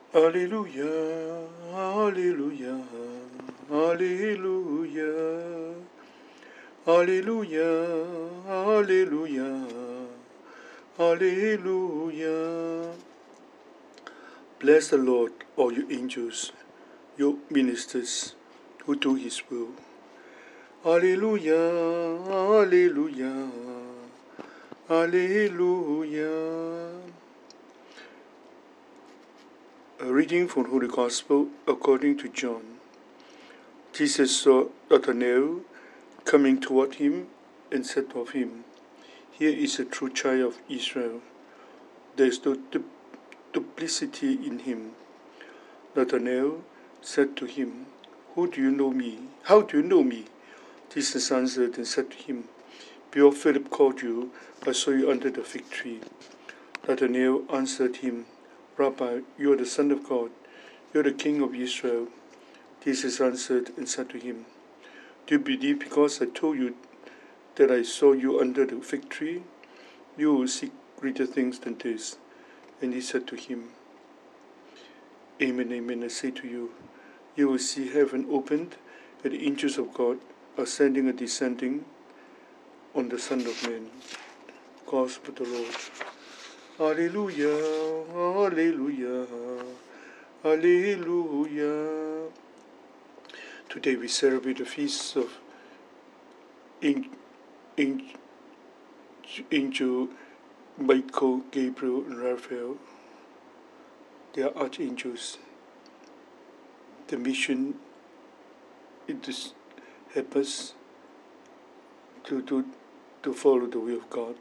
Alleluia, Alleluia, Alleluia, Alleluia, Alleluia, Alleluia. Bless the Lord, all you angels, you ministers who do His will. Alleluia, Alleluia, Alleluia. A reading from Holy Gospel according to John. Jesus saw Nathanael coming toward him and said of him, "Here is a true child of Israel. There is no duplicity in him." Nathanael said to him, How do you know me? Jesus answered and said to him, Before Philip called you, I saw you under the fig tree. Nathanael answered him, Rabbi, you are the Son of God. You are the King of Israel. Jesus answered and said to him, Do you believe because I told you that I saw you under the fig tree? You will see greater things than this. And he said to him, Amen, amen, I say to you, you will see heaven opened, and the angels of God ascending and descending on the Son of Man. Gospel of the Lord. Alleluia, Alleluia, Alleluia. Today we celebrate the feasts of Angel Michael, Gabriel, and Raphael. They are archangels. The mission is to help us to follow the will of God.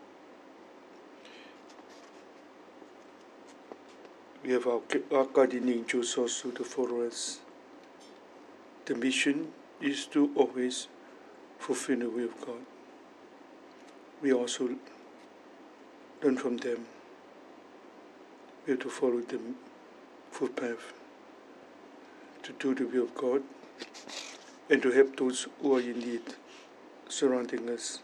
We have our guardian angels also to follow us. The mission is to always fulfill the will of God. We also learn from them. We have to follow the footpath to do the will of God and to help those who are in need surrounding us.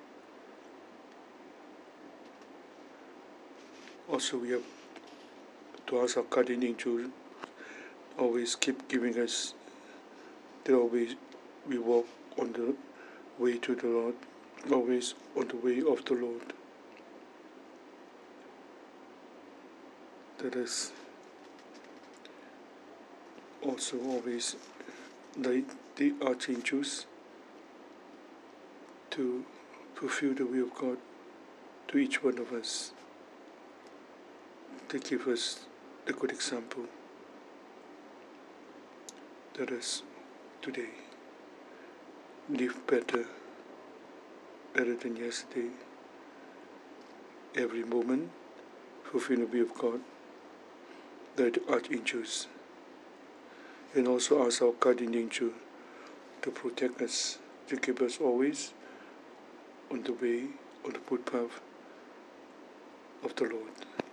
Also, we have to ask our guardian angel always keep giving us that always we walk on the way to the Lord, always on the way of the Lord. Let us also always like the archangels to fulfill the will of God to each one of us, to give us a good example. Let us today live better than yesterday. Every moment fulfill the will of God, like the archangels, and also ask our guardian angel to protect us, to keep us always on the way, on the footpath of the Lord.